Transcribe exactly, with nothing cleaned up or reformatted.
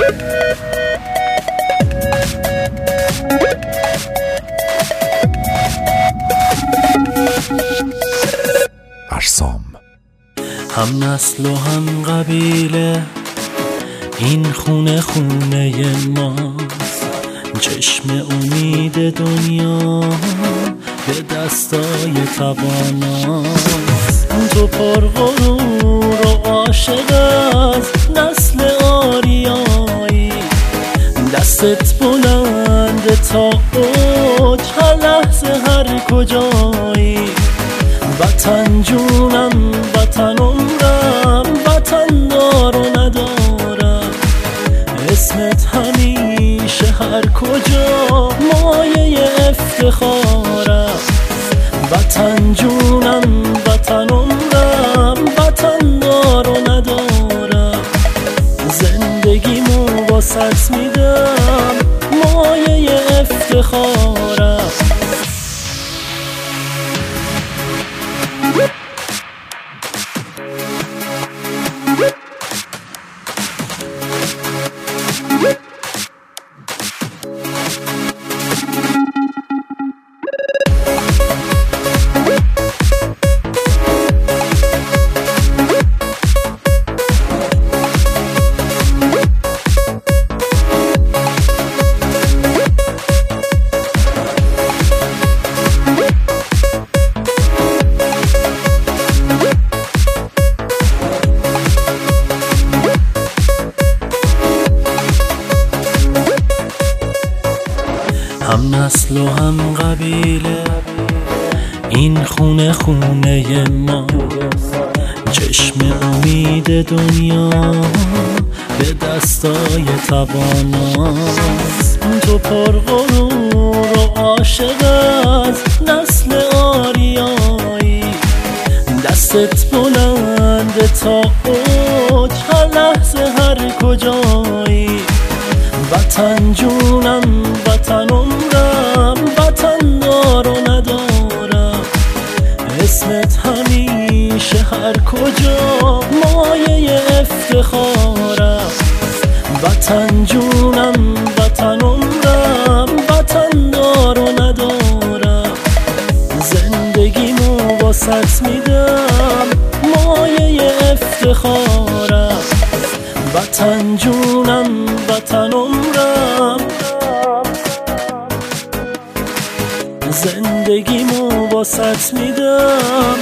ارسام هم نسل و هم قبیله، این خونه خونه ماست. چشم امید دنیا به دستای تواناست. تو پر غرور و عاشق از نسل آریایی، دستت بلند تا اوج، هر لحظه هر کجایی. وطن جونم، وطن عمرم، وطن دار و ندارم. اسمت همیشه هر کجا مایه افتخارم. وطن جونم، وطن عمرم، وطن دار و ندارم. زندگیمو واسط میدم، مایه افتخارم. هم نسل و هم قبیله، این خونه خونه ما. چشم امید دنیا به دستای تواناست. تو پر غرور و عاشق از نسل آریایی، دستت بلند تا اوج، هر لحظه هر کجایی. وطن جونم، وطن عمرم، وطن دار و ندارم. اسمت همیشه هر کجا مایه افتخارم. وطن جونم، وطن عمرم، وطن دار و ندارم. زندگیمو واسط میدم، مایه افتخارم. وطن جونم، وطن عمرم، زندگیمو واسط میدم،